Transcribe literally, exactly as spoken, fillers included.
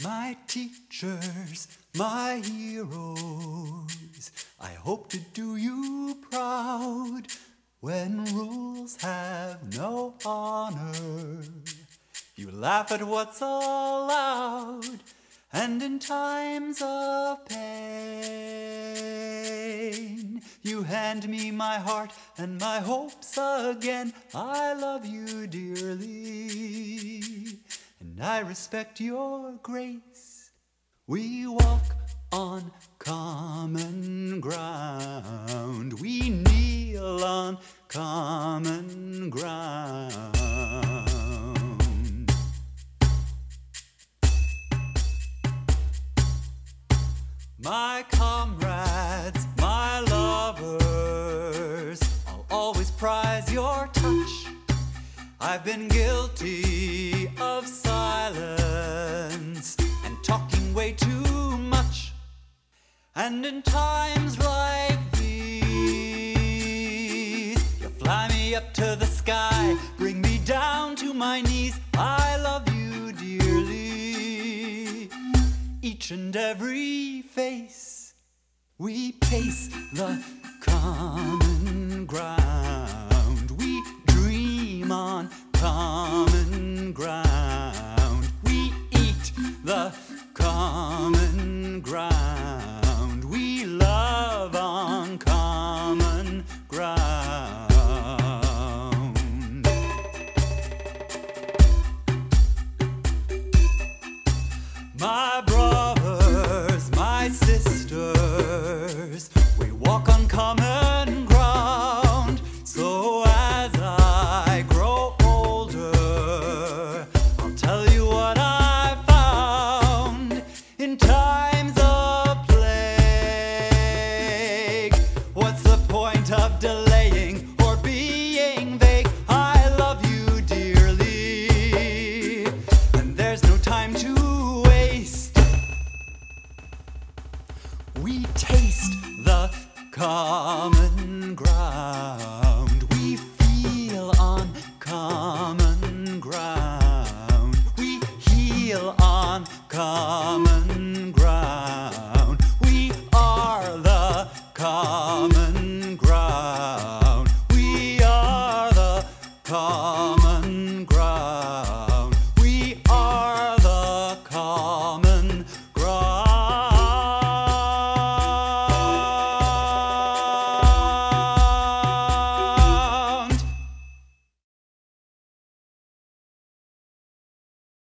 my teachers, my heroes. I hope to do you proud when rules have no honor. You laugh at what's allowed, and in times of pain, you hand me my heart and my hopes again. I love you dearly, and I respect your grace. We walk on common ground. We kneel on common ground. My comrades, my lovers, I'll always prize your touch. I've been guilty of silence and talking way too much. And in times like these, you fly me up to the sky, bring me down to my knees. I love you dearly, each and every face. We pace the common ground. We dream on common ground. We eat the common ground. We love on common ground. My brothers, my sisters, we walk on common ground. So as I grow older, I'll tell you what I found in times of plague. What's the point of delaying or being vague? I love you dearly, and there's no time to waste. We taste the common ground. We feel on common ground. We heal on common ground. We are the common ground. We are the common